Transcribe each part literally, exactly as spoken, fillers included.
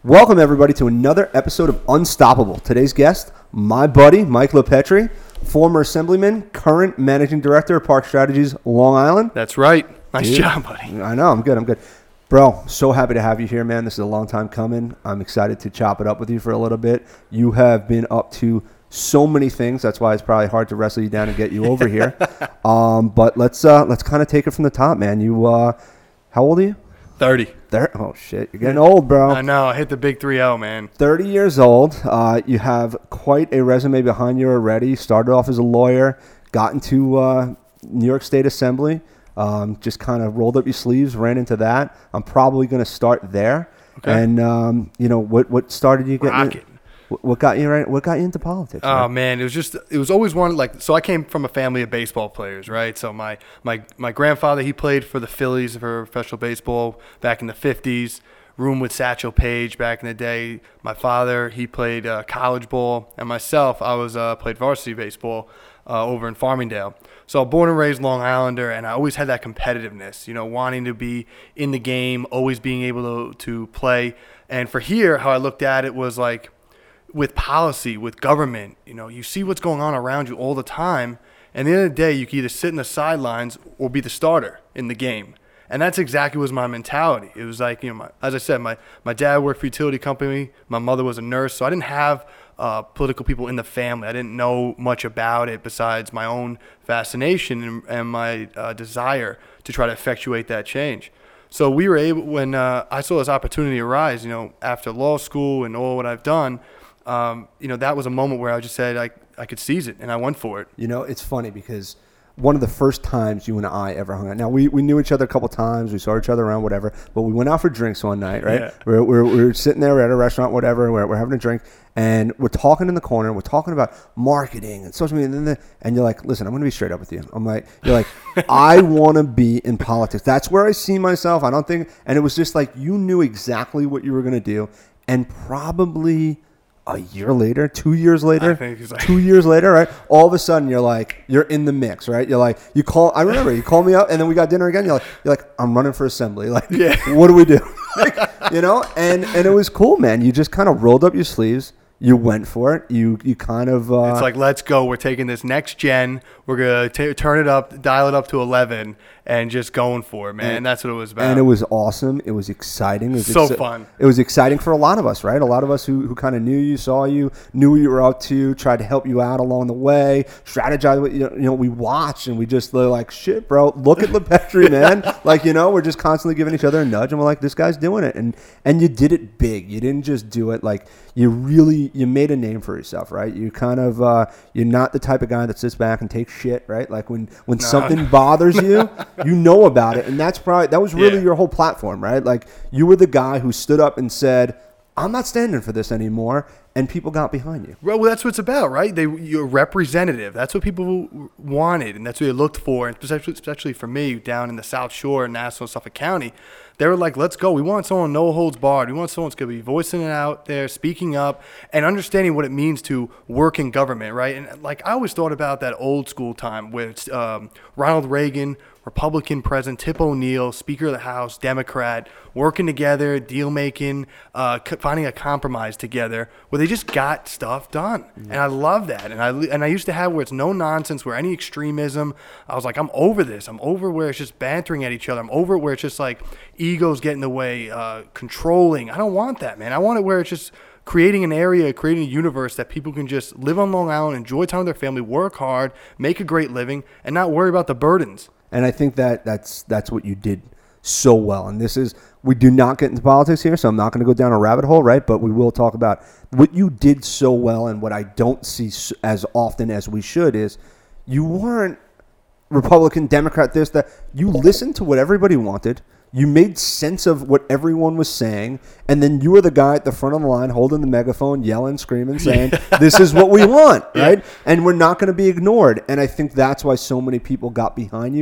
Welcome, everybody, to another episode of Unstoppable. Today's guest, my buddy, Mike LePetri, former assemblyman, current managing director of Park Strategies, Long Island. That's right. Nice Dude, job, buddy. I know. I'm good. I'm good. Bro, so happy to have you here, man. This is a long time coming. I'm excited to chop it up with you for a little bit. You have been up to so many things. That's why it's probably hard to wrestle you down and get you over here. Um, but let's uh, let's kind of take it from the top, man. You, uh, how old are you? thirty. There. Oh, shit. You're getting old, bro. I know. I hit the big three oh, man. thirty years old. Uh, you have quite a resume behind you already. Started off as a lawyer, got into uh, New York State Assembly, um, just kind of rolled up your sleeves, ran into that. I'm probably going to start there. Okay. And, um, you know, what what started you getting Rocket. What, what got you right? What got you into politics? Oh, man? man. It was just, it was always one, like, so I came from a family of baseball players, right? So my, my, my grandfather, he played for the Phillies for professional baseball back in the fifties. Room with Satchel Paige back in the day. My father, he played uh, college ball. And myself, I was uh, played varsity baseball uh, over in Farmingdale. So born and raised Long Islander, and I always had that competitiveness, you know, wanting to be in the game, always being able to, to play. And for here, how I looked at it was like, with policy, with government, you know, you see what's going on around you all the time. And at the end of the day, you can either sit in the sidelines or be the starter in the game. And that's exactly was my mentality. It was like, you know, my, as I said, my, my dad worked for a utility company. My mother was a nurse. So I didn't have uh, political people in the family. I didn't know much about it besides my own fascination and, and my uh, desire to try to effectuate that change. So we were able, when uh, I saw this opportunity arise, you know, after law school and all what I've done, Um, you know, that was a moment where I just said I, I could seize it, and I went for it. You know, it's funny because one of the first times you and I ever hung out. Now, we, we knew each other a couple times. We saw each other around, whatever. But we went out for drinks one night, right? Yeah. We're, we're, we're sitting there at a restaurant, whatever. We're, we're having a drink. And we're talking in the corner. We're talking about marketing and social media. And, then the, and you're like, listen, I'm going to be straight up with you. I'm like, you're like, I want to be in politics. That's where I see myself. I don't think. And it was just like you knew exactly what you were going to do. And probably a year later, two years later, I think it's like two years later, right? All of a sudden, you're like, you're in the mix, right? You're like, you call. I remember you called me up, and then we got dinner again. You're like, you're like, I'm running for assembly. Like, yeah. What do we do? Like, you know, and and it was cool, man. You just kind of rolled up your sleeves. You went for it. You you kind of. Uh, it's like, let's go. We're taking this next gen. We're gonna t- turn it up, dial it up to eleven, and just going for it, man. And that's what it was about. And it was awesome. It was exciting. It was so exci- fun. It was exciting for a lot of us, right? A lot of us who, who kind of knew you, saw you, knew what you were up to, tried to help you out along the way, strategize. With, you know, you know, we watched and we just were like, shit, bro, look at LePetri, man. Like, you know, we're just constantly giving each other a nudge, and we're like, this guy's doing it. And and you did it big. You didn't just do it like you really. You made a name for yourself, right? You kind of uh, you're not the type of guy that sits back and takes shit, right? Like when when no. something bothers you, you know about it, and that's probably that was really yeah. your whole platform, right? Like you were the guy who stood up and said, I'm not standing for this anymore, and people got behind you. Well, that's what it's about, right? They, you're representative. That's what people wanted, and that's what they looked for, and especially, especially for me down in the South Shore in Nassau, Suffolk County. They were like, let's go. We want someone no holds barred. We want someone that's going to be voicing it out there, speaking up, and understanding what it means to work in government, right? And like I always thought about that old school time with um, Ronald Reagan, Republican President, Tip O'Neill, Speaker of the House, Democrat, working together, deal making, uh, finding a compromise together where they just got stuff done. Mm-hmm. And I love that. And I and I used to have where it's no nonsense, where any extremism, I was like, I'm over this. I'm over where it's just bantering at each other. I'm over where it's just like egos get in the way, uh, controlling. I don't want that, man. I want it where it's just creating an area, creating a universe that people can just live on Long Island, enjoy time with their family, work hard, make a great living, and not worry about the burdens. And I think that that's that's what you did so well. And this is, we do not get into politics here, so I'm not going to go down a rabbit hole, right? But we will talk about what you did so well, and what I don't see as often as we should is you weren't Republican, Democrat, this, that. You listened to what everybody wanted. You made sense of what everyone was saying, and then you were the guy at the front of the line holding the megaphone, yelling, screaming, saying, this is what we want, right? Yeah. And we're not going to be ignored. And I think that's why so many people got behind you, is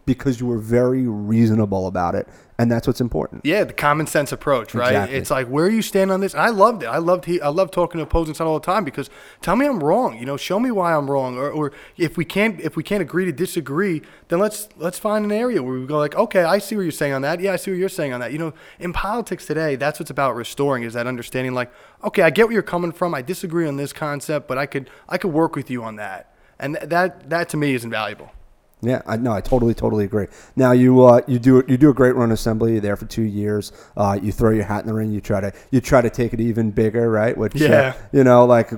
because you were very reasonable about it. And that's what's important. Yeah, the common sense approach, right? Exactly. It's like, where are you standing on this? And I loved it. I loved he, I love talking to opposing side all the time because tell me I'm wrong. You know, show me why I'm wrong. Or, or if we can't if we can't agree to disagree, then let's let's find an area where we go like, okay, I see what you're saying on that. Yeah, I see what you're saying on that. You know, in politics today, that's what's about restoring is that understanding. Like, okay, I get where you're coming from. I disagree on this concept, but I could I could work with you on that. And th- that that to me is invaluable. Yeah, I no, I totally, totally agree. Now you uh, you do you do a great run assembly. You're there for two years. Uh, you throw your hat in the ring. You try to you try to take it even bigger, right? Which yeah, uh, you know, like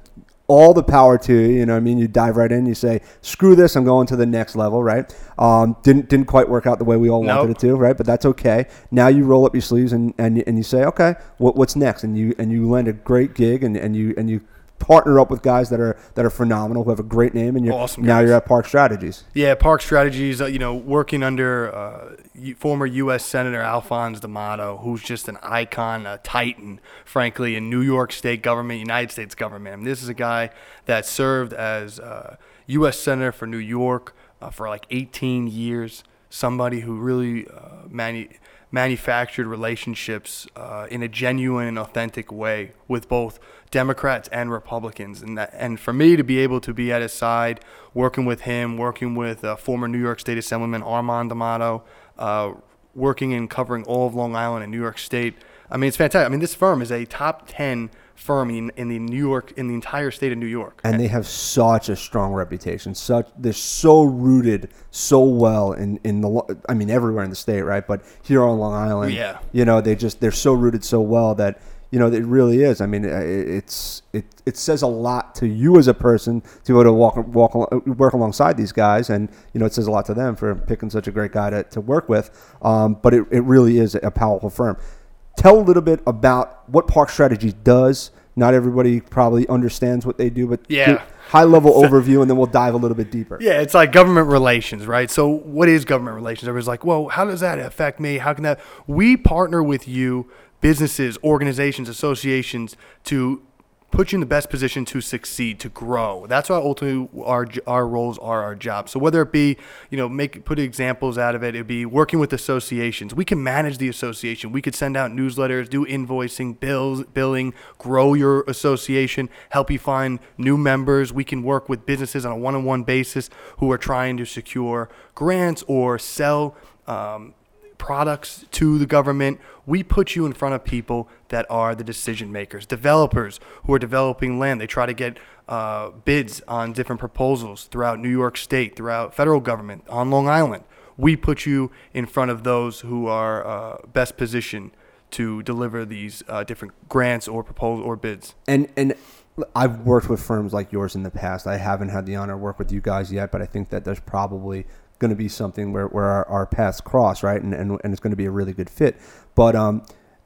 all the power to you. You know, what I mean, you dive right in. You say, "Screw this! I'm going to the next level." Right? Um, didn't didn't quite work out the way we all Nope. wanted it to, right? But that's okay. Now you roll up your sleeves and and you, and you say, "Okay, what what's next?" And you and you land a great gig and, and you and you. partner up with guys that are that are phenomenal, who have a great name, and you're Awesome now guys. you're at Park Strategies. Yeah, Park Strategies, uh, you know, working under uh, U- former U S Senator Alphonse D'Amato, who's just an icon, a titan, frankly, in New York State government, United States government. I mean, this is a guy that served as uh, U S Senator for New York uh, for like eighteen years, somebody who really uh, manu- manufactured relationships uh, in a genuine and authentic way with both Democrats and Republicans, and that, and for me to be able to be at his side, working with him, working with uh, former New York State Assemblyman Armand D'Amato, uh, working and covering all of Long Island and New York State. I mean, it's fantastic. I mean, this firm is a top ten firm in, in the New York, in the entire state of New York, and they have such a strong reputation. Such they're so rooted so well in in the I mean everywhere in the state, right? But here on Long Island, Yeah. you know, they just they're so rooted so well that. You know, it really is. I mean, it's it it says a lot to you as a person to be able to walk walk work alongside these guys, and you know, it says a lot to them for picking such a great guy to, to work with. Um, but it, it really is a powerful firm. Tell a little bit about what Park Strategies does. Not everybody probably understands what they do, but Yeah. high level overview, and then we'll dive a little bit deeper. Yeah, it's like government relations, right? So what is government relations? Everybody's like, well, how does that affect me? How can that? We partner with you, businesses, organizations, associations, to put you in the best position to succeed, to grow. That's what ultimately our our roles are, our jobs. So whether it be, you know, make put examples out of it, it'd be working with associations. We can manage the association. We could send out newsletters, do invoicing, bills, billing, grow your association, help you find new members. We can work with businesses on a one-on-one basis who are trying to secure grants or sell um, products to the government. We put you in front of people that are the decision makers, developers who are developing land. They try to get uh, bids on different proposals throughout New York State, throughout federal government, on Long Island. We put you in front of those who are uh, best positioned to deliver these uh, different grants or proposals or bids. And and I've worked with firms like yours in the past. I haven't had the honor to work with you guys yet, but I think that there's probably going to be something where, where our, our paths cross, right? And, and and it's going to be a really good fit. But um,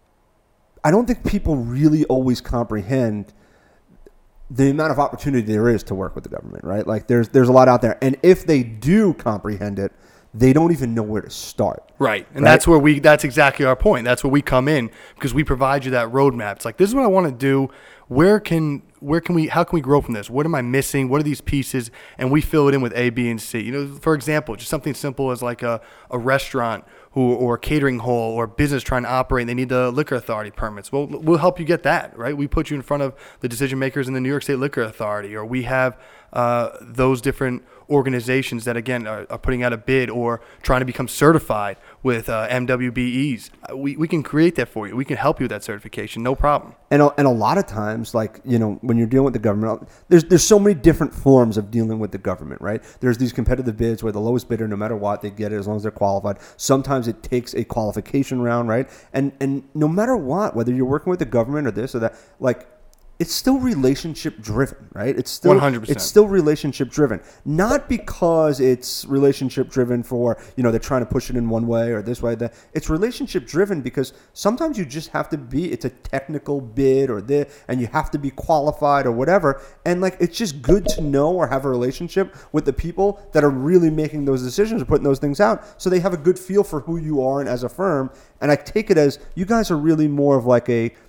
I don't think people really always comprehend the amount of opportunity there is to work with the government, right? Like there's there's a lot out there. And if they do comprehend it, they don't even know where to start. Right. And right? that's where we, that's exactly our point. That's where we come in because we provide you that roadmap. It's like, this is what I want to do. Where can, where can we, how can we grow from this? What am I missing? What are these pieces? And we fill it in with A, B, and C. You know, for example, just something simple as like a, a restaurant who, or a catering hall or business trying to operate, and they need the liquor authority permits. Well, we'll help you get that, right? We put you in front of the decision makers in the New York State Liquor Authority, or we have uh, those different organizations that, again, are, are putting out a bid or trying to become certified with uh, M W B Es. Uh, we, we can create that for you. We can help you with that certification, no problem. And a, and a lot of times, like, you know, when you're dealing with the government, there's there's so many different forms of dealing with the government, right? There's these competitive bids where the lowest bidder, no matter what, they get it as long as they're qualified. Sometimes it takes a qualification round, right? And and no matter what, whether you're working with the government or this or that, like, it's still relationship driven, right? It's still one hundred percent. It's still relationship driven. Not because it's relationship driven for, you know, they're trying to push it in one way or this way. That it's relationship driven because sometimes you just have to be, it's a technical bid or this, and you have to be qualified or whatever. And like, it's just good to know or have a relationship with the people that are really making those decisions or putting those things out, so they have a good feel for who you are and as a firm. And I take it as you guys are really more of like a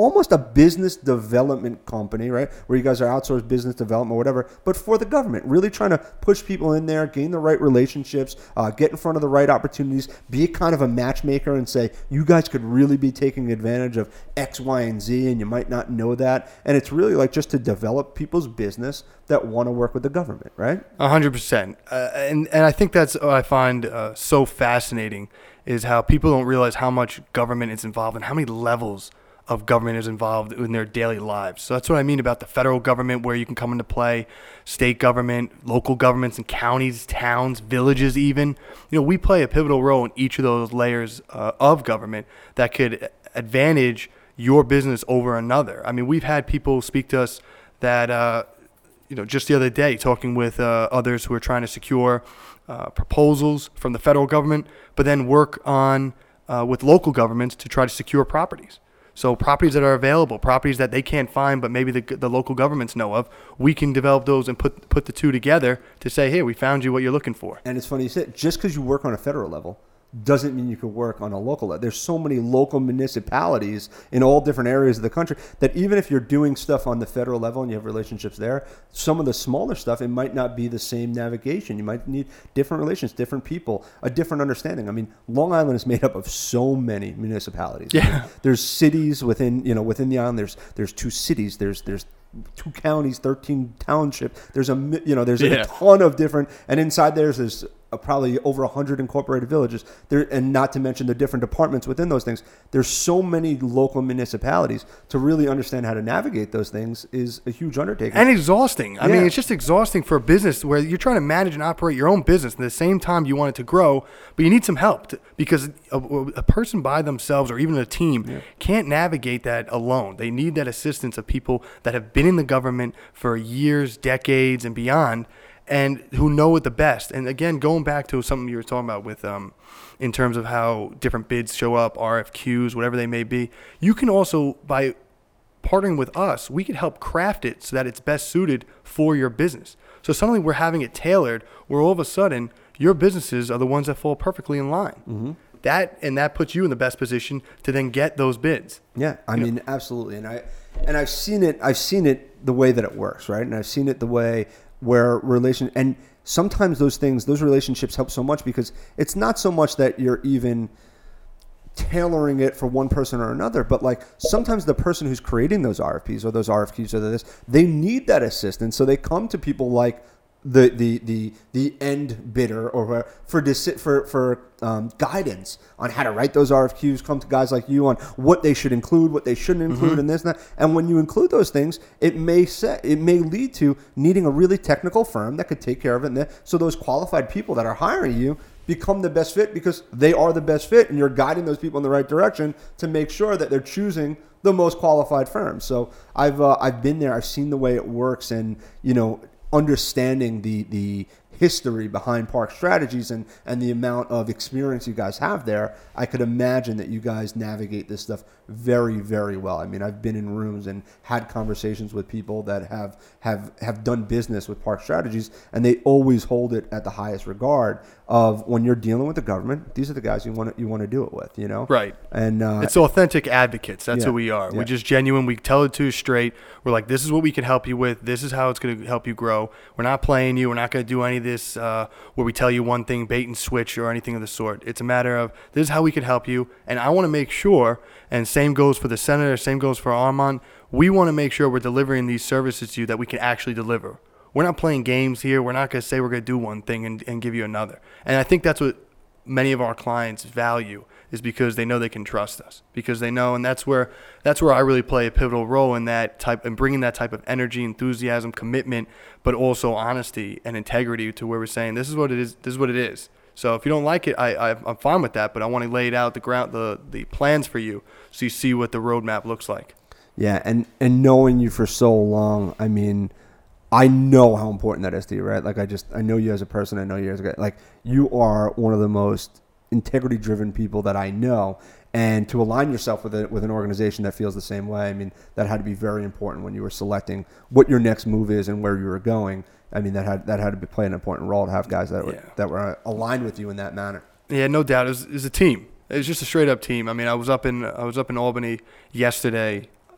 almost a business development company, right? Where you guys are outsourced business development or whatever, but for the government, really trying to push people in there, gain the right relationships, uh, get in front of the right opportunities, be kind of a matchmaker and say, you guys could really be taking advantage of X, Y, and Z, and you might not know that. And it's really like just to develop people's business that want to work with the government, right? A hundred percent. Uh, and, and I think that's what I find uh, so fascinating is how people don't realize how much government is involved and how many levels of government is involved in their daily lives. So that's what I mean about the federal government, where you can come into play, state government, local governments and counties, towns, villages even. You know, we play a pivotal role in each of those layers uh, of government that could advantage your business over another. I mean, we've had people speak to us that, uh, you know, just the other day talking with uh, others who are trying to secure uh, proposals from the federal government, but then work on uh, with local governments to try to secure properties. So properties that are available, properties that they can't find, but maybe the the local governments know of, we can develop those and put put the two together to say, hey, we found you what you're looking for. And it's funny you said, just because you work on a federal level doesn't mean you can work on a local level. There's so many local municipalities in all different areas of the country that even if you're doing stuff on the federal level and you have relationships there, some of the smaller stuff, it might not be the same navigation. You might need different relations, different people, a different understanding. I mean, Long Island is made up of so many municipalities. Yeah. I mean, there's cities within, you know, within the island. There's there's two cities. There's there's two counties, thirteen townships. There's a you know there's yeah. a ton of different, and inside there's there's uh, probably over a hundred incorporated villages there, and not to mention the different departments within those things. There's so many local municipalities. To really understand how to navigate those things is a huge undertaking and exhausting. I yeah. mean, it's just exhausting for a business where you're trying to manage and operate your own business. At the same time, you want it to grow, but you need some help to, because a, a person by themselves or even a team yeah. can't navigate that alone. They need that assistance of people that have been in the government for years, decades, and beyond, and who know it the best. And again, going back to something you were talking about with, um, in terms of how different bids show up, R F Qs, whatever they may be, you can also, by partnering with us, we can help craft it so that it's best suited for your business. So suddenly we're having it tailored where all of a sudden your businesses are the ones that fall perfectly in line. Mm-hmm. That and that puts you in the best position to then get those bids. Yeah, I you mean, know? absolutely. And I and I've seen it. I've seen it the way that it works, right? And I've seen it the way where relation and sometimes those things, those relationships help so much because it's not so much that you're even tailoring it for one person or another, but like sometimes the person who's creating those R F Ps or those R F Qs or this, they need that assistance. So they come to people like the the the the end bidder or for for for um, guidance on how to write those R F Qs. Come to guys like you on what they should include, what they shouldn't include, mm-hmm. and this and that. And when you include those things, it may say, it may lead to needing a really technical firm that could take care of it. And so those qualified people that are hiring you become the best fit because they are the best fit, and you're guiding those people in the right direction to make sure that they're choosing the most qualified firm. So I've uh, I've been there. I've seen the way it works, and you know. Understanding the the history behind Park Strategies and, and the amount of experience you guys have there, I could imagine that you guys navigate this stuff very, very well. I mean, I've been in rooms and had conversations with people that have have, have done business with Park Strategies, and they always hold it at the highest regard of when you're dealing with the government, these are the guys you want to, you want to do it with, you know? Right. And uh, it's authentic advocates. That's yeah, who we are. yeah. We're just genuine. We tell it to you straight. We're like, this is what we can help you with. This is how it's going to help you grow. We're not playing you. We're not going to do any of this uh, where we tell you one thing, bait and switch or anything of the sort. It's a matter of this is how we can help you. And I want to make sure, and same goes for the senator, same goes for Armand, we want to make sure we're delivering these services to you that we can actually deliver. We're not playing games here. We're not going to say we're going to do one thing and, and give you another. And I think that's what many of our clients value is because they know they can trust us, because they know, and that's where that's where I really play a pivotal role in that type and bringing that type of energy, enthusiasm, commitment, but also honesty and integrity to where we're saying this is what it is. This is what it is. So if you don't like it, I, I I'm fine with that, but I want to lay it out the ground, the the plans for you, so you see what the roadmap looks like. Yeah, and and knowing you for so long, I mean. I know how important that is to you, right? Like I just, I know you as a person. I know you as a guy. Like you are one of the most integrity-driven people that I know, and to align yourself with a, with an organization that feels the same way, I mean, that had to be very important when you were selecting what your next move is and where you were going. I mean, that had that had to be, play an important role to have guys that were yeah. that were aligned with you in that manner. Yeah, no doubt. It was, it was a team. It was just a straight-up team. I mean, I was up in I was up in Albany yesterday.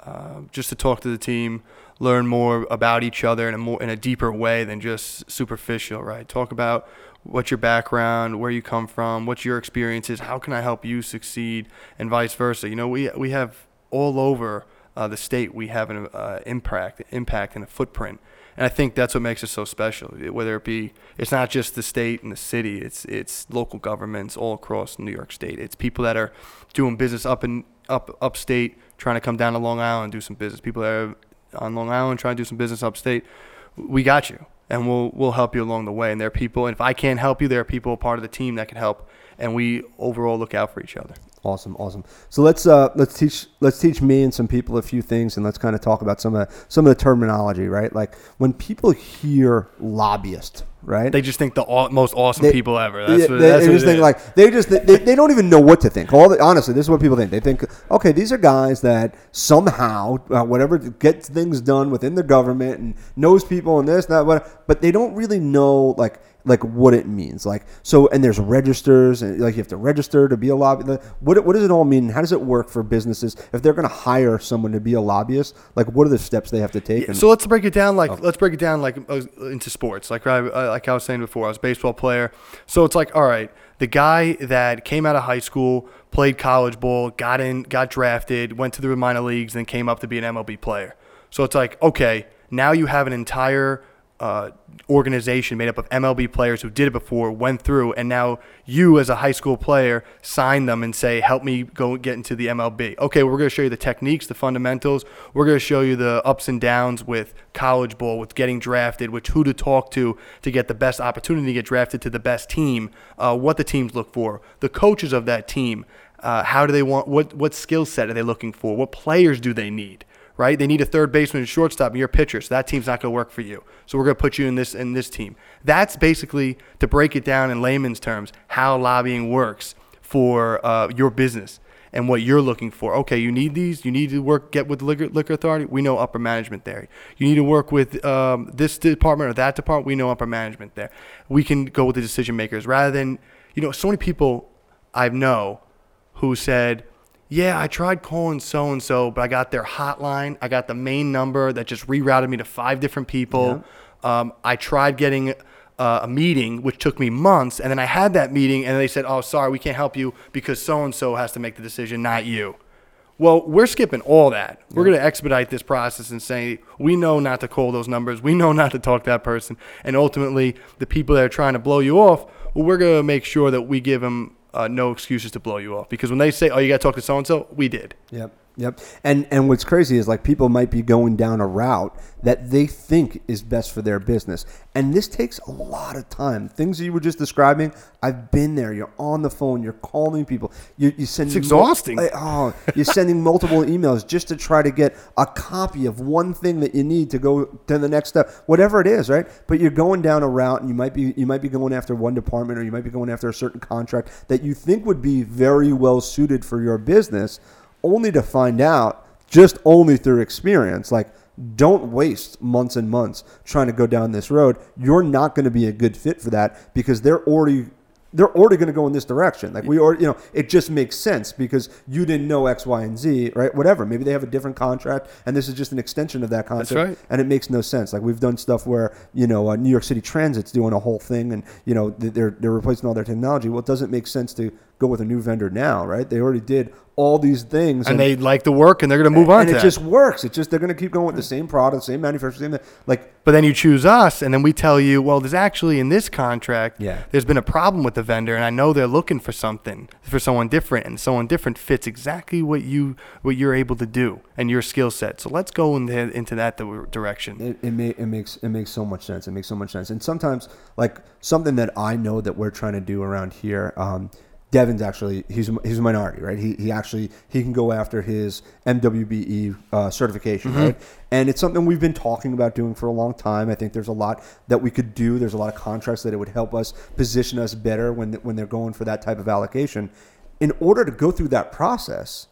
uh, just to talk to the team, learn more about each other in a more in a deeper way than just superficial, right? Talk about what's your background, where you come from, what's your experiences, how can I help you succeed, and vice versa. You know, we we have all over uh, the state, we have an uh, impact, impact and a footprint. And I think that's what makes it so special. Whether it be, it's not just the state and the city. It's it's local governments all across New York State. It's people that are doing business up in up upstate, trying to come down to Long Island and do some business. People that are on Long Island trying to do some business upstate. We got you, and we'll we'll help you along the way. And there are people. And if I can't help you, there are people part of the team that can help. And we overall look out for each other. Awesome, awesome. So let's uh, let's teach let's teach me and some people a few things, and let's kind of talk about some of some of the terminology, right? Like when people hear lobbyist, right? They just think the aw- most awesome They- people ever. That's Yeah, what, they, that's they what just it think is. like they just they, they don't even know what to think. All the, honestly, this is what people think. They think, okay, these are guys that somehow, uh, whatever, get things done within the government and knows people and this, that, what, but they don't really know like like what it means. Like so, and there's registers, and like you have to register to be a lobbyist. What what does it all mean? How does it work for businesses if they're going to hire someone to be a lobbyist? Like what are the steps they have to take? And, So let's break it down like let's break it down like uh, into sports. Like I uh, like I was saying before, I was a baseball player. So it's like, all right, the guy that came out of high school, played college ball, got in, got drafted, went to the minor leagues, and came up to be an M L B player. So it's like, okay, now you have an entire uh, organization made up of M L B players who did it before, went through, and now you as a high school player sign them and say, help me go get into the M L B. Okay, we're going to show you the techniques, the fundamentals. We're going to show you the ups and downs with college ball, with getting drafted, with who to talk to to get the best opportunity to get drafted to the best team, uh, what the teams look for, the coaches of that team, uh, how do they want, what, what skill set are they looking for, what players do they need? Right? They need a third baseman and shortstop, and you're a pitcher, so that team's not going to work for you. So we're going to put you in this in this team. That's basically, to break it down in layman's terms, how lobbying works for uh, your business and what you're looking for. Okay, you need these. You need to work, get with the liquor, liquor authority. We know upper management there. You need to work with um, this department or that department. We know upper management there. We can go with the decision makers rather than, you know, so many people I know who said, yeah, I tried calling so-and-so, but I got their hotline. I got the main number that just rerouted me to five different people. Yeah. Um, I tried getting uh, a meeting, which took me months, and then I had that meeting, and they said, oh, sorry, we can't help you because so-and-so has to make the decision, not you. Well, we're skipping all that. Yeah. We're going to expedite this process and say, we know not to call those numbers. We know not to talk to that person. And ultimately, the people that are trying to blow you off, well, we're going to make sure that we give them Uh, no excuses to blow you off, because when they say, oh, you got to talk to so-and-so, we did. Yep. Yep. And and what's crazy is like people might be going down a route that they think is best for their business. And this takes a lot of time. Things that you were just describing, I've been there. You're on the phone. You're calling people. You, you send it's exhausting. Mul- oh, you're sending multiple emails just to try to get a copy of one thing that you need to go to the next step, whatever it is, right? But you're going down a route, and you might be you might be going after one department, or you might be going after a certain contract that you think would be very well suited for your business, only to find out, just only through experience, like, don't waste months and months trying to go down this road. You're not going to be a good fit for that because they're already they're already going to go in this direction. Like we already, you know, it just makes sense because you didn't know X, Y, and Z, right? Whatever. Maybe they have a different contract, and this is just an extension of that contract. That's right. And it makes no sense. Like we've done stuff where, you know, uh, New York City Transit's doing a whole thing, and you know they're they're replacing all their technology. Well, it doesn't make sense to go with a new vendor now, right? They already did all these things, and, and they like the work, and they're going to move and, on. And to it that. just works. It just they're going to keep going with the same product, same manufacturer, same like. But then you choose us, and then we tell you, well, there's actually in this contract, yeah. there's been a problem with the vendor, and I know they're looking for something for someone different, and someone different fits exactly what you what you're able to do and your skill set. So let's go into into that direction. It it, may, it makes it makes so much sense. It makes so much sense. And sometimes, like something that I know that we're trying to do around here. Um, Devin's actually he's he's a minority, right? He he actually he can go after his M W B E uh, certification, mm-hmm. right? And it's something we've been talking about doing for a long time. I think there's a lot that we could do. There's a lot of contracts that it would help us position us better when when they're going for that type of allocation. In order to go through that process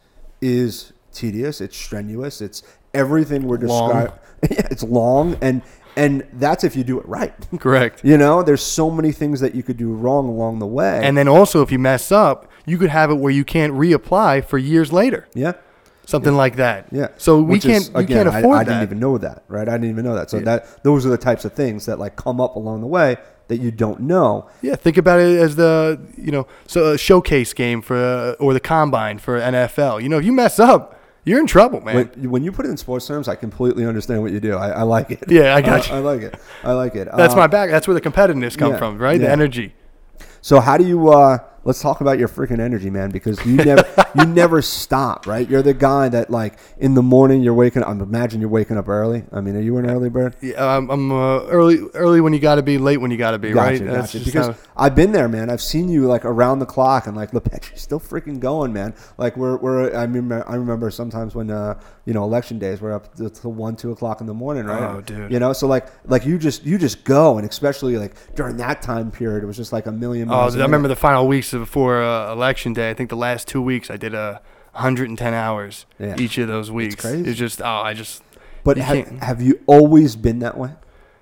is tedious. It's strenuous. It's everything we're describing. Yeah, it's long and. And that's if you do it right. Correct. You know, there's so many things that you could do wrong along the way. And then also, if you mess up, you could have it where you can't reapply for years later. Yeah. something yeah. like that. Yeah. So we Which can't, is, you again, can't afford I, I that. didn't even know that, right? I didn't even know that. So Yeah. that those are the types of things that like come up along the way that you don't know. Yeah, think about it as the, you know, so a showcase game for, uh, or the combine for N F L. You know, if you mess up, you're in trouble, man. When, when you put it in sports terms, I completely understand what you do. I, I like it. Yeah, I got I, you. I like it. I like it. That's Uh, my back. That's where the competitiveness come yeah, from, right? The yeah. energy. So how do you? Uh, let's talk about your freaking energy, man, because you never you never stop, right? You're the guy that like in the morning you're waking up. I imagine you're waking up early. I mean, are you an early bird? Yeah, I'm, I'm uh, early, early when you got to be, late when you got to be, right? Gotcha, That's gotcha. just Because how- I've been there, man. I've seen you like around the clock, and like, Lepetri, you're still freaking going, man. Like we're we're. I remember I remember sometimes when uh you know election days we're up till till one two o'clock in the morning, right? Oh, dude. You know, so like like you just you just go, and especially like during that time period, it was just like a million. Oh, miles I a remember minute. the final weeks before uh, election day. I think the last two weeks I did uh, one hundred ten hours Yeah. each of those weeks. crazy. It's just, oh, I just. But you have, can't- have you always been that way?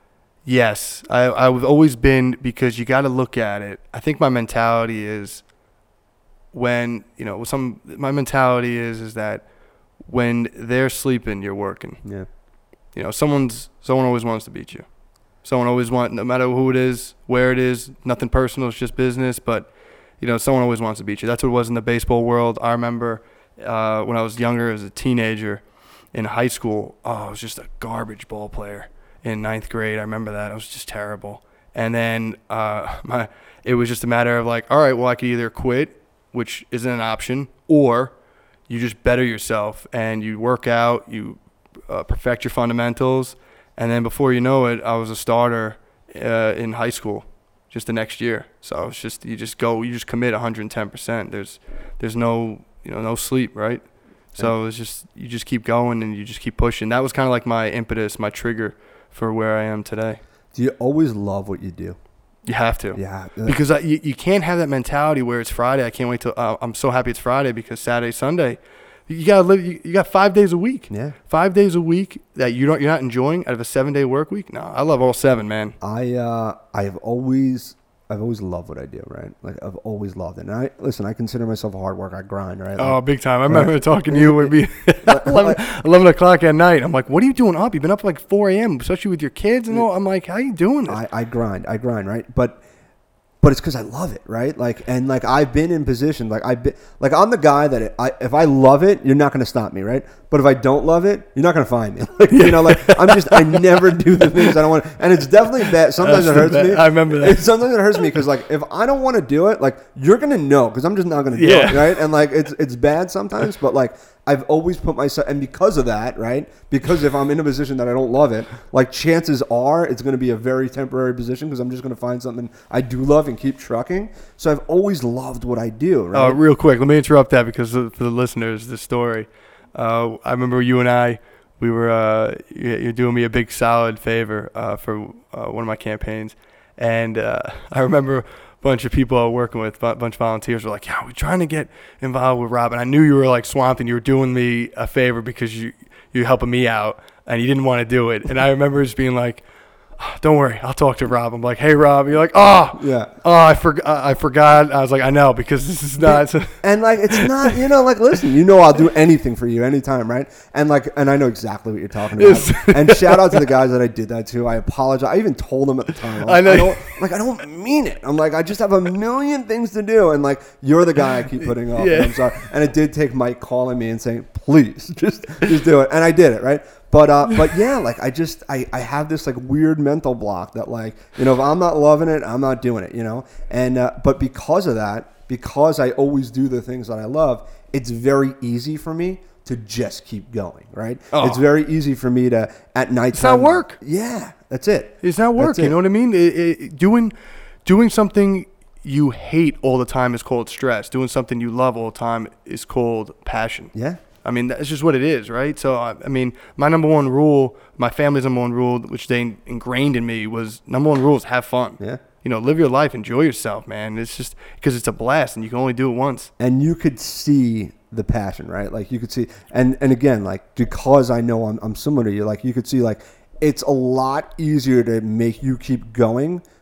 Yes, I, I've always been, because you got to look at it. I think my mentality is when, you know, some, my mentality is, is that when they're sleeping, you're working. Yeah. You know, someone's, someone always wants to beat you. Someone always wants, no matter who it is, where it is, nothing personal, it's just business. But, you know, someone always wants to beat you. That's what it was in the baseball world. I remember uh, when I was younger, as a teenager in high school, oh, I was just a garbage ball player in ninth grade. I remember that. I was just terrible. And then uh, my, it was just a matter of like, all right, well, I could either quit, which isn't an option, or you just better yourself and you work out, you uh, perfect your fundamentals. And then before you know it, I was a starter uh, in high school just the next year. So it's just, you just go, you just commit one hundred ten percent. There's, there's no, you know, no sleep, right? So it's just, you just keep going and you just keep pushing. That was kind of like my impetus, my trigger for where I am today. Do you always love what you do? You have to. Yeah. Because I, you, you can't have that mentality where it's Friday. I can't wait till, uh, I'm so happy it's Friday, because Saturday, Sunday, you gotta live. You, you got five days a week. Yeah. Five days a week that you don't. You're not enjoying out of a seven day work week. No, I love all seven, man. I uh I've always I've always loved what I do, right? Like I've always loved it. And I listen, I consider myself a hard worker. I grind, right? Like, Oh, big time. I remember talking to you when we eleven, eleven o'clock at night. I'm like, what are you doing up? You've been up like four a.m., especially with your kids and all. I'm like, how you doing this? I, I grind, I grind, right? But but it's because I love it, right? Like and like I've been in position, like I've been, like I'm the guy that it, I if I love it, you're not going to stop me, right? But if I don't love it, you're not going to find me. Like, you know, like I'm just I never do the things I don't want, and it's definitely bad. Sometimes That's it hurts the me. best. I remember that. It's, sometimes it hurts me because like if I don't want to do it, like you're going to know because I'm just not going to do Yeah. it, right? And like it's it's bad sometimes, but like I've always put myself, and because of that, right? Because if I'm in a position that I don't love it, like chances are it's going to be a very temporary position because I'm just going to find something I do love and keep trucking. So I've always loved what I do, right? Uh, real quick, let me interrupt that because of- for the listeners, the story. Uh, I remember you and I, we were, uh, you- you're doing me a big solid favor uh, for uh, one of my campaigns. And uh, I remember a bunch of people I was working with, a bunch of volunteers were like, yeah, we're trying to get involved with Rob. And I knew you were like swamped and you were doing me a favor because you, you're helping me out and you didn't want to do it. And I remember just being like, don't worry, I'll talk to Rob. I'm like, hey, Rob. You're like, oh, Yeah. oh, I forgot. I forgot. I was like, I know, because this is not. And like it's not, you know, like listen, you know, I'll do anything for you anytime, right? And like, and I know exactly what you're talking about. Yes. And shout out to the guys that I did that to. I apologize. I even told them at the time. I know. I don't, like I don't mean it. I'm like I just have a million things to do, and like you're the guy I keep putting off. Yeah. And I'm sorry. And it did take Mike calling me and saying, please, just just do it. And I did it, right? But uh, but yeah, like I just I, I have this like weird mental block that like, you know, if I'm not loving it, I'm not doing it, you know. And uh, but because of that, because I always do the things that I love, it's very easy for me to just keep going, right? Oh. It's very easy for me to at night. It's not work. Yeah, that's it. It's not work. That's You it. know what I mean? It, it, doing doing something you hate all the time is called stress. Doing something you love all the time is called passion. Yeah. I mean, that's just what it is, right? So, I, I mean, my number one rule, my family's number one rule, which they ingrained in me, was number one rule is have fun. Yeah. You know, live your life, enjoy yourself, man. It's just because it's a blast and you can only do it once. And you could see the passion, right? Like you could see, and and again, like because I know I'm I'm similar to you, like you could see, like it's a lot easier to make you keep going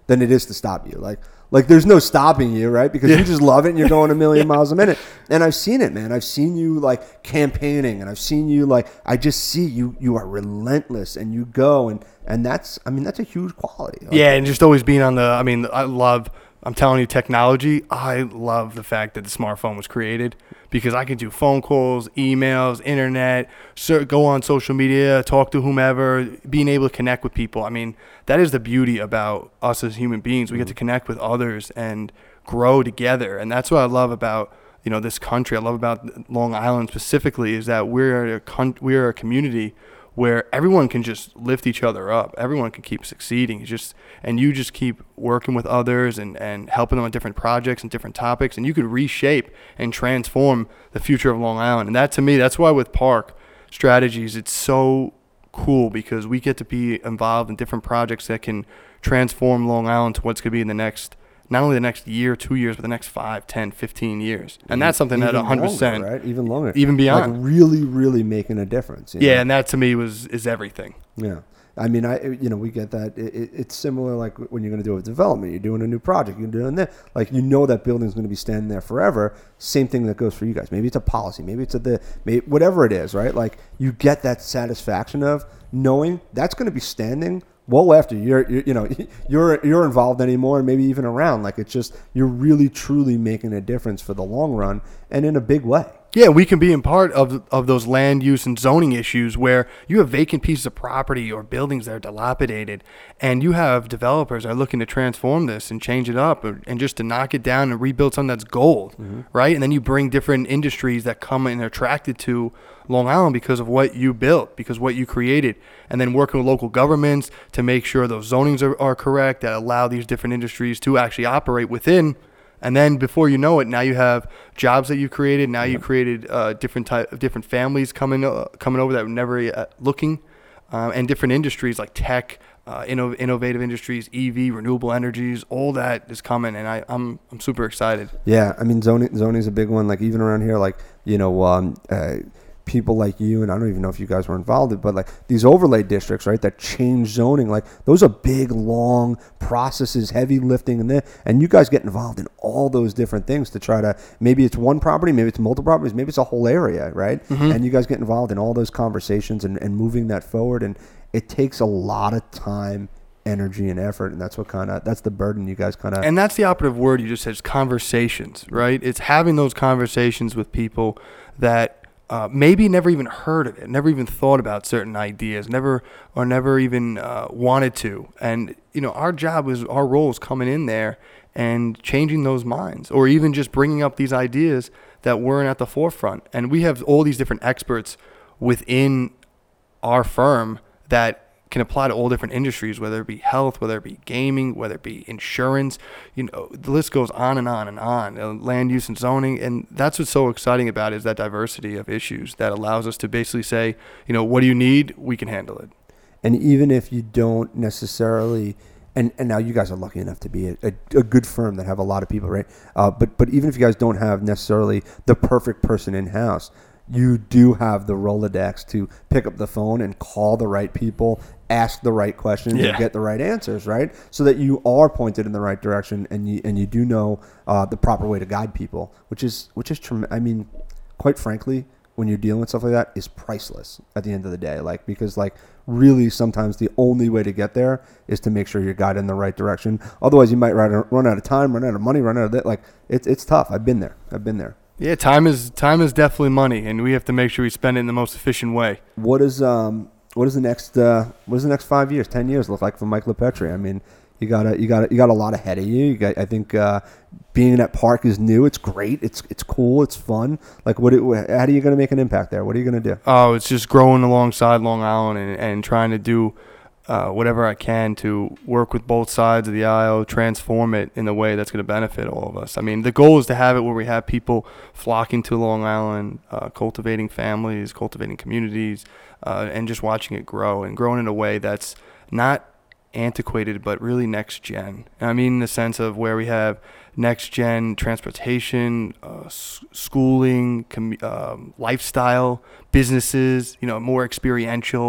than it is to stop you. Like, like there's no stopping you, right? Because Yeah. you just love it and you're going a million miles a minute. And I've seen it, man. I've seen you like campaigning, and I've seen you like, I just see you, you are relentless, and you go, and, and that's, I mean, that's a huge quality. Like, Yeah, and just always being on the, I mean, I love, I'm telling you, technology, I love the fact that the smartphone was created because I can do phone calls, emails, internet, so go on social media, talk to whomever, being able to connect with people. I mean, that is the beauty about us as human beings. We get to connect with others and grow together. And that's what I love about, you know, this country. I love about Long Island specifically is that we're a, con- we're a community where everyone can just lift each other up. Everyone can keep succeeding. It's just, and you just keep working with others and, and helping them on different projects and different topics, and you could reshape and transform the future of Long Island. And that, to me, that's why with Park Strategies, it's so cool because we get to be involved in different projects that can transform Long Island to what's going to be in the next, not only the next year, two years, but the next five, ten, fifteen years. And that's something even that one hundred percent, longer, right? Even longer. even beyond. Like really, really making a difference. you Yeah, know? and that to me was is everything. Yeah. I mean, I you know, we get that. It, it, it's similar like when you're going to do a development. You're doing a new project. You're doing that. Like, you know that building's going to be standing there forever. Same thing that goes for you guys. Maybe it's a policy. Maybe it's a the maybe, whatever it is, right? Like, you get that satisfaction of knowing that's going to be standing well after you're, you're you know you're you're involved anymore, and maybe even around. Like, it's just you're really truly making a difference for the long run and in a big way. Yeah, we can be in part of of those land use and zoning issues where you have vacant pieces of property or buildings that are dilapidated, and you have developers that are looking to transform this and change it up, or, and just to knock it down and rebuild something that's gold, mm-hmm. right? And then you bring different industries that come and are attracted to Long Island because of what you built, because what you created, and then working with local governments to make sure those zonings are, are correct that allow these different industries to actually operate within. And then before you know it, now you have jobs that you created. Now you created uh, different type, different families coming uh, coming over that were never uh, looking, uh, and different industries like tech, uh, inno- innovative industries, E V, renewable energies. All that is coming, and I, I'm I'm super excited. Yeah, I mean, zoning zoning is a big one. Like, even around here, like, you know, um, uh, people like you, and I don't even know if you guys were involved in, but like these overlay districts, right, that change zoning, like those are big, long processes, heavy lifting, and there, and you guys get involved in all those different things to try to, maybe it's one property, maybe it's multiple properties, maybe it's a whole area, right? Mm-hmm. And you guys get involved in all those conversations and, and moving that forward, and it takes a lot of time, energy, and effort, and that's what kind of, that's the burden you guys kind of. And that's the operative word you just said, is conversations, right? It's having those conversations with people that Uh, maybe never even heard of it, never even thought about certain ideas, never or never even uh, wanted to. And, you know, our job is, our role is coming in there and changing those minds, or even just bringing up these ideas that weren't at the forefront. And we have all these different experts within our firm that can apply to all different industries, whether it be health, whether it be gaming, whether it be insurance. You know, the list goes on and on and on. Uh, land use and zoning, and that's what's so exciting about it, is that diversity of issues that allows us to basically say, you know, what do you need? We can handle it. And even if you don't necessarily, and, and now you guys are lucky enough to be a, a, a good firm that have a lot of people, right? Uh, but but even if you guys don't have necessarily the perfect person in house, you do have the Rolodex to pick up the phone and call the right people, ask the right questions, yeah. and get the right answers, right? So that you are pointed in the right direction, and you and you do know uh, the proper way to guide people, which is which is trem- I mean, quite frankly, when you're dealing with stuff like that, is priceless at the end of the day. Like, because like really sometimes the only way to get there is to make sure you're guided in the right direction. Otherwise, you might run run out of time, run out of money, run out of that. Like, it's it's tough. I've been there. I've been there. Yeah, time is time is definitely money, and we have to make sure we spend it in the most efficient way. What is um what is the next uh, what does the next five years, ten years look like for Mike LePetri? I mean, you got a, you got a, you got a lot ahead of you. You got, I think uh, being at Park is new. It's great. It's it's cool. It's fun. Like, what? How are you going to make an impact there? What are you going to do? Oh, it's just growing alongside Long Island and, and trying to do uh, whatever I can to work with both sides of the aisle, transform it in a way that's going to benefit all of us. I mean, the goal is to have it where we have people flocking to Long Island, uh, cultivating families, cultivating communities, uh, and just watching it grow and growing in a way that's not antiquated, but really next gen. And I mean, in the sense of where we have next gen transportation, uh, s- schooling, com- um, lifestyle, businesses, you know, more experiential,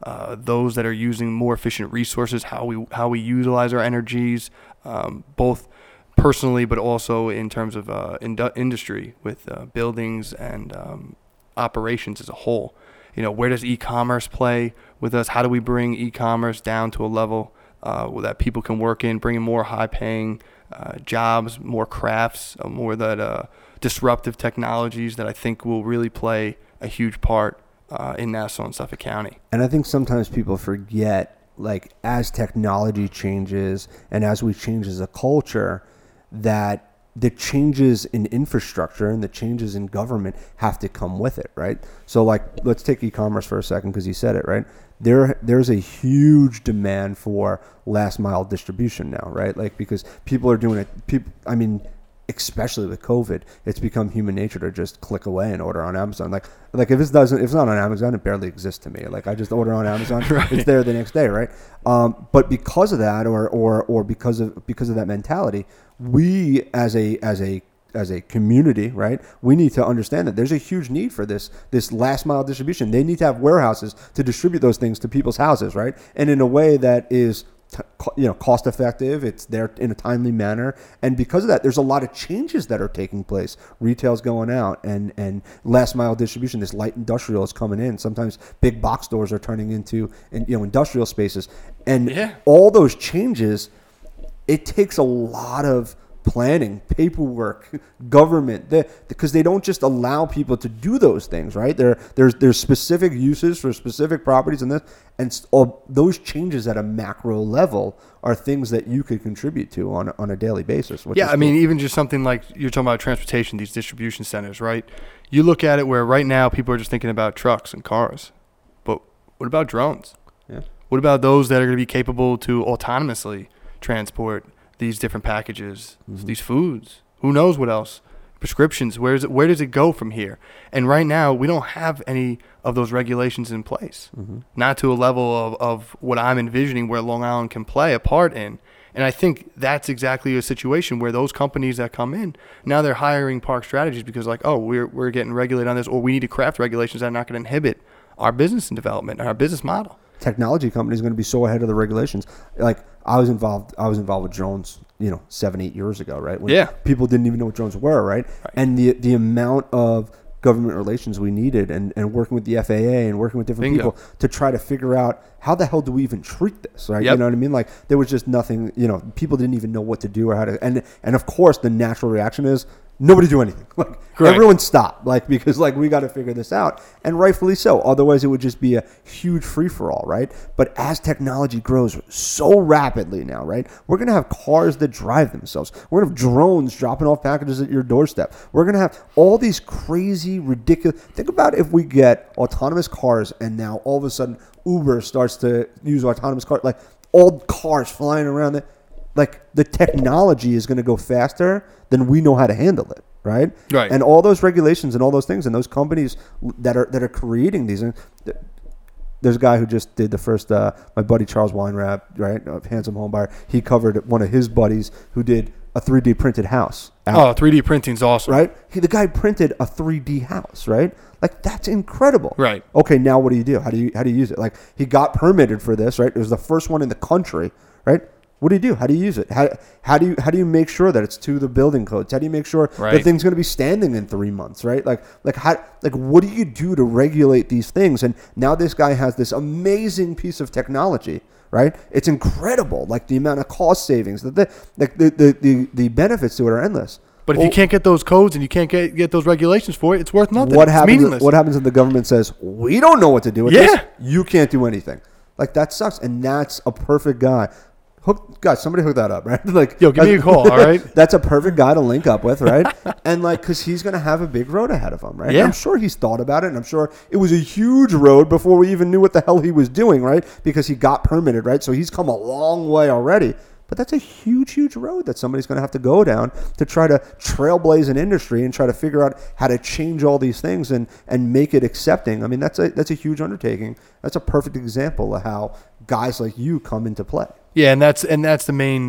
uh, those that are using more efficient resources, how we how we utilize our energies, um, both personally, but also in terms of uh, indu- industry with uh, buildings and um, operations as a whole. You know, where does e-commerce play with us? How do we bring e-commerce down to a level uh, that people can work in, bringing more high-paying uh, jobs, more crafts, uh, more that uh, disruptive technologies that I think will really play a huge part uh, in Nassau and Suffolk County. And I think sometimes people forget, like, as technology changes and as we change as a culture, that the changes in infrastructure and the changes in government have to come with it, right? So, like, let's take e-commerce for a second because you said it, right? There, there's a huge demand for last mile distribution now, right? Like, because people are doing it. People, I mean, especially with COVID, it's become human nature to just click away and order on Amazon. Like, like if it doesn't, if it's not on Amazon, it barely exists to me. Like, I just order on Amazon, right. It's there the next day, right? Um, but because of that, or or or because of because of that mentality, we as a as a as a community, right, we need to understand that there's a huge need for this this last mile distribution. They need to have warehouses to distribute those things to people's houses, right, and in a way that is, you know, cost effective. It's there in a timely manner, and because of that, there's a lot of changes that are taking place. Retail's going out, and and last mile distribution, this light industrial is coming in. Sometimes big box stores are turning into, you know, industrial spaces, and yeah. all those changes. It takes a lot of planning, paperwork, government, they, because they don't just allow people to do those things, right? There, there's there's specific uses for specific properties, and this, and all those changes at a macro level are things that you could contribute to on on a daily basis. Yeah, I mean, even just something like you're talking about transportation, these distribution centers, right? You look at it where right now people are just thinking about trucks and cars, but what about drones? Yeah. What about those that are going to be capable to autonomously transport these different packages, mm-hmm. these foods? Who knows what else? Prescriptions. Where is it? Where does it go from here? And right now, we don't have any of those regulations in place. Mm-hmm. Not to a level of, of what I'm envisioning where Long Island can play a part in. And I think that's exactly a situation where those companies that come in, now they're hiring Park Strategies because, like, oh, we're we're getting regulated on this, or we need to craft regulations that are not going to inhibit our business and development and our business model. Technology companies are going to be so ahead of the regulations. Like, I was involved, I was involved with drones, you know, seven, eight years ago, right? When yeah. people didn't even know what drones were, right? right? And the the amount of government relations we needed, and, and working with the F A A and working with different Bingo. people to try to figure out how the hell do we even treat this, right? Yep. You know what I mean? Like, there was just nothing, you know, people didn't even know what to do or how to, and and of course the natural reaction is nobody do anything. Like, Correct. Everyone stop, like, because like we got to figure this out, and rightfully so. Otherwise, it would just be a huge free for all, right? But as technology grows so rapidly now, right, we're gonna have cars that drive themselves. We're gonna have drones dropping off packages at your doorstep. We're gonna have all these crazy, ridiculous. Think about if we get autonomous cars, and now all of a sudden Uber starts to use autonomous cars, like all cars flying around it. Like, the technology is going to go faster than we know how to handle it, right? Right. And all those regulations and all those things and those companies that are that are creating these. And there's a guy who just did the first, uh, my buddy Charles Weinrab, right, of Handsome Homebuyer. He covered one of his buddies who did a three D printed house. Out, oh, three D printing's awesome. Right? He, the guy printed a three D house, right? Like, that's incredible. Right. Okay, now what do you do? How do you how do you use it? Like, he got permitted for this, right? It was the first one in the country, right? What do you do? How do you use it? How how do you how do you make sure that it's to the building codes? How do you make sure right. that thing's going to be standing in three months, right? Like like how like what do you do to regulate these things? And now this guy has this amazing piece of technology, right? It's incredible, like the amount of cost savings, that the like the, the, the, the benefits to it are endless. But if well, you can't get those codes and you can't get, get those regulations for it, it's worth nothing. What it's happens? meaningless. What happens if the government says we don't know what to do with yeah. this? You can't do anything. Like, that sucks, and that's a perfect guy. Hook, God, somebody hook that up, right? Like, yo, give me a call, all right? That's a perfect guy to link up with, right? And like, because he's going to have a big road ahead of him, right? Yeah. I'm sure he's thought about it, and I'm sure it was a huge road before we even knew what the hell he was doing, right? Because he got permitted, right? So he's come a long way already. But that's a huge, huge road that somebody's going to have to go down to try to trailblaze an industry and try to figure out how to change all these things and, and make it accepting. I mean, that's a that's a huge undertaking. That's a perfect example of how guys like you come into play. Yeah, and that's and that's the main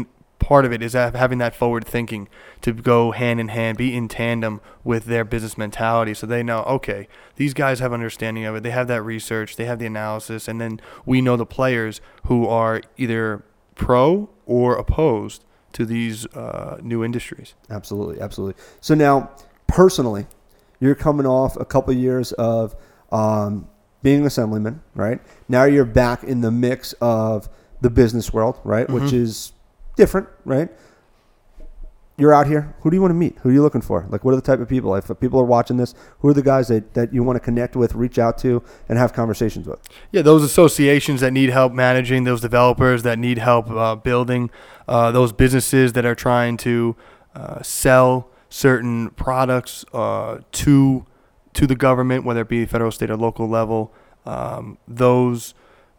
part of it is have, having that forward thinking to go hand in hand, be in tandem with their business mentality, so they know, okay, these guys have understanding of it. They have that research, they have the analysis, and then we know the players who are either pro or opposed to these uh, new industries. Absolutely, absolutely. So now, personally, you're coming off a couple of years of um, being an assemblyman, right? Now you're back in the mix of the business world, right? Mm-hmm. Which is different, right? You're out here. Who do you want to meet? Who are you looking for? Like, what are the type of people? If people are watching this, who are the guys that, that you want to connect with, reach out to, and have conversations with? Yeah, those associations that need help managing, those developers that need help uh, building, uh, those businesses that are trying to uh, sell certain products uh, to to the government, whether it be federal, state, or local level. Um, those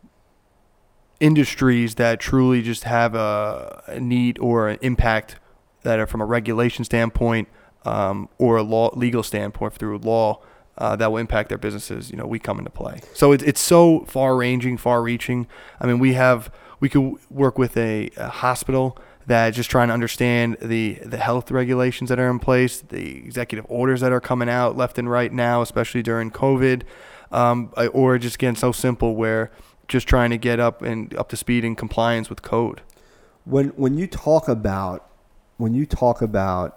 industries that truly just have a, a need or an impact that are from a regulation standpoint um, or a law legal standpoint through law uh, that will impact their businesses, you know, we come into play. So it, it's so far-ranging, far-reaching. I mean, we have we could work with a, a hospital that just trying to understand the, the health regulations that are in place, the executive orders that are coming out left and right now, especially during COVID, um, or just again so simple where just trying to get up and up to speed in compliance with code. When when you talk about when you talk about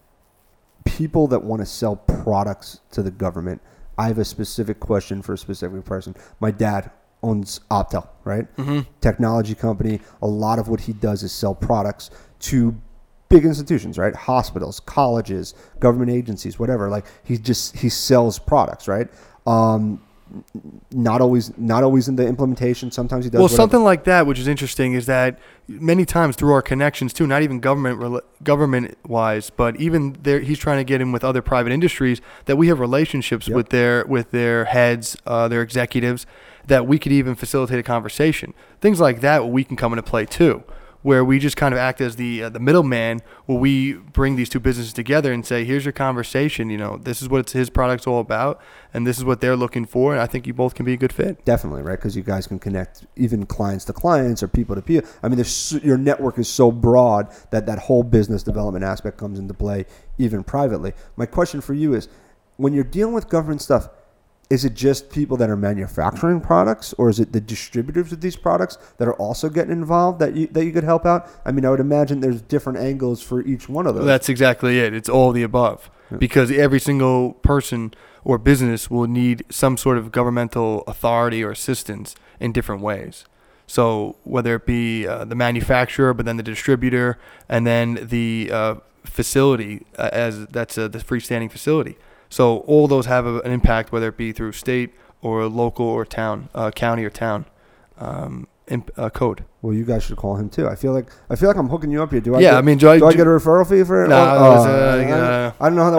people that want to sell products to the government, I have a specific question for a specific person. My dad owns Optel, right? Mm-hmm. Technology company. A lot of what he does is sell products to big institutions, right? Hospitals, colleges, government agencies, whatever. Like he just he sells products, right? Um, Not always, not always in the implementation. Sometimes he does. Well, whatever. Something like that, which is interesting, is that many times through our connections too, not even government government wise, but even there, he's trying to get in with other private industries that we have relationships yep. with their with their heads, uh, their executives, that we could even facilitate a conversation. Things like that, we can come into play too, where we just kind of act as the uh, the middleman, where we bring these two businesses together and say, here's your conversation, you know, this is what it's, his product's all about, and this is what they're looking for, and I think you both can be a good fit. Definitely, right? Because you guys can connect even clients to clients or people to people. I mean, there's, your network is so broad that that whole business development aspect comes into play even privately. My question for you is, when you're dealing with government stuff, is it just people that are manufacturing products, or is it the distributors of these products that are also getting involved that you that you could help out? I mean, I would imagine there's different angles for each one of those. That's exactly it. It's all the above. Yeah. Because every single person or business will need some sort of governmental authority or assistance in different ways. So whether it be uh, the manufacturer, but then the distributor, and then the uh, facility uh, as that's uh, the freestanding facility. So all those have a, an impact, whether it be through state or local or town, uh, county or town um, imp, uh, code. Well, you guys should call him too. I feel like I feel like I'm hooking you up here. Do I? Yeah, get, I mean, do I, do I get a referral fee for it? No, oh, no, uh, uh, I, I don't know how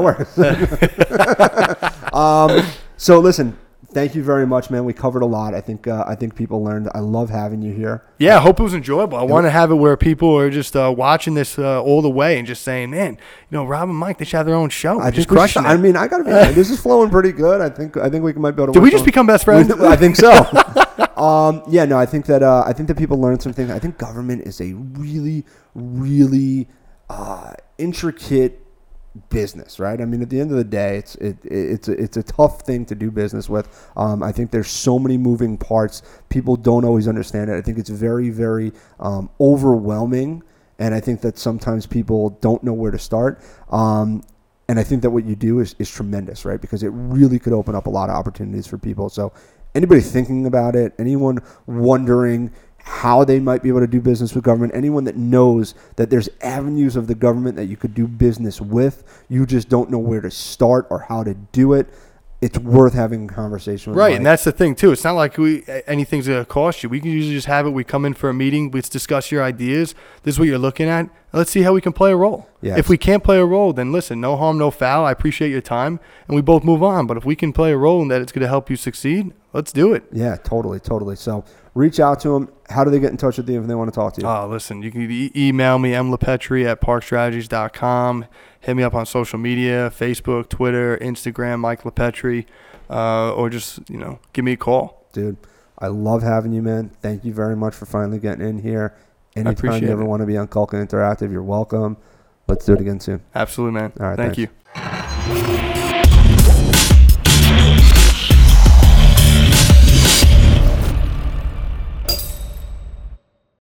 that works. um, so listen. Thank you very much, man. We covered a lot. I think uh, I think people learned. I love having you here. Yeah, I hope it was enjoyable. I want to have it where people are just uh, watching this uh, all the way and just saying, man, you know, Rob and Mike, they should have their own show. I just think crushing should, it. I mean, I got to be honest. This is flowing pretty good. I think I think we might be able to. Did we just on. become best friends? I think so. um, yeah, no, I think that uh, I think that people learned some things. I think government is a really, really uh, intricate business, right? I mean, at the end of the day, it's it, it's a, it's a tough thing to do business with. Um, I think there's so many moving parts. People don't always understand it. I think it's very, very um, overwhelming, and I think that sometimes people don't know where to start. Um, and I think that what you do is, is tremendous, right? Because it really could open up a lot of opportunities for people. So anybody thinking about it, anyone wondering how they might be able to do business with government, anyone that knows that there's avenues of the government that you could do business with, you just don't know where to start or how to do it, it's worth having a conversation with Right, Mike. And that's the thing, too. It's not like we anything's going to cost you. We can usually just have it. We come in for a meeting. Let's discuss your ideas. This is what you're looking at. Let's see how we can play a role. Yes. If we can't play a role, then listen, no harm, no foul. I appreciate your time, and we both move on. But if we can play a role and that it's going to help you succeed, let's do it. Yeah, totally, totally. So reach out to them. How do they get in touch with you if they want to talk to you? Oh, listen, you can e- email me, m lepetri at park strategies dot com. Hit me up on social media, Facebook, Twitter, Instagram, Mike Lepetri, uh, or just, you know, give me a call. Dude, I love having you, man. Thank you very much for finally getting in here. Anytime appreciate you ever it. want to be on Culkin Interactive, you're welcome. Let's do it again soon. Absolutely, man. All right, Thank thanks. you.